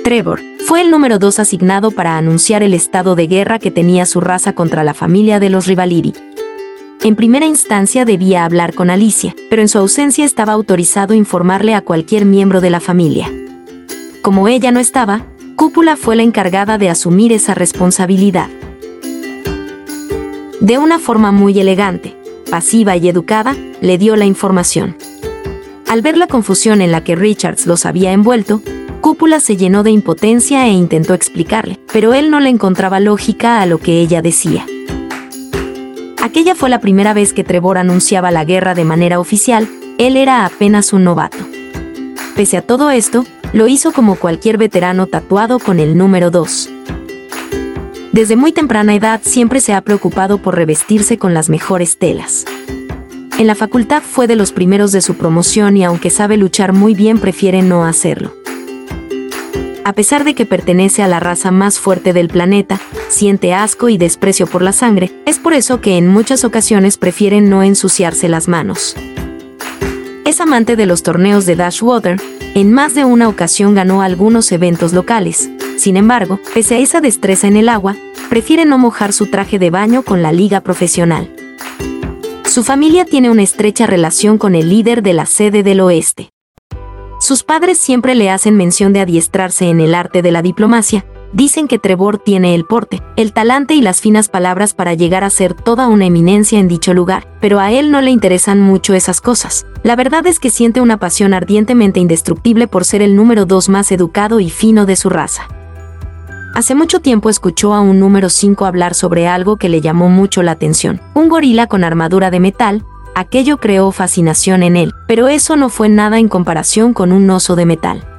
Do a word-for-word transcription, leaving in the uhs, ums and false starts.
Trevor fue el número dos asignado para anunciar el estado de guerra que tenía su raza contra la familia de los Rivaliri. En primera instancia debía hablar con Alicia, pero en su ausencia estaba autorizado informarle a cualquier miembro de la familia. Como ella no estaba, Cúpula fue la encargada de asumir esa responsabilidad. De una forma muy elegante, pasiva y educada, le dio la información. Al ver la confusión en la que Richards los había envuelto, Cúpula se llenó de impotencia e intentó explicarle, pero él no le encontraba lógica a lo que ella decía. Aquella fue la primera vez que Trevor anunciaba la guerra de manera oficial, él era apenas un novato. Pese a todo esto, lo hizo como cualquier veterano tatuado con el número dos. Desde muy temprana edad siempre se ha preocupado por revestirse con las mejores telas. En la facultad fue de los primeros de su promoción y aunque sabe luchar muy bien prefiere no hacerlo. A pesar de que pertenece a la raza más fuerte del planeta, siente asco y desprecio por la sangre, es por eso que en muchas ocasiones prefieren no ensuciarse las manos. Es amante de los torneos de Dashwater, en más de una ocasión ganó algunos eventos locales. Sin embargo, pese a esa destreza en el agua, prefiere no mojar su traje de baño con la liga profesional. Su familia tiene una estrecha relación con el líder de la sede del oeste. Sus padres siempre le hacen mención de adiestrarse en el arte de la diplomacia. Dicen que Trevor tiene el porte, el talante y las finas palabras para llegar a ser toda una eminencia en dicho lugar, pero a él no le interesan mucho esas cosas. La verdad es que siente una pasión ardientemente indestructible por ser el número dos más educado y fino de su raza. Hace mucho tiempo escuchó a un número cinco hablar sobre algo que le llamó mucho la atención, un gorila con armadura de metal. Aquello creó fascinación en él, pero eso no fue nada en comparación con un oso de metal.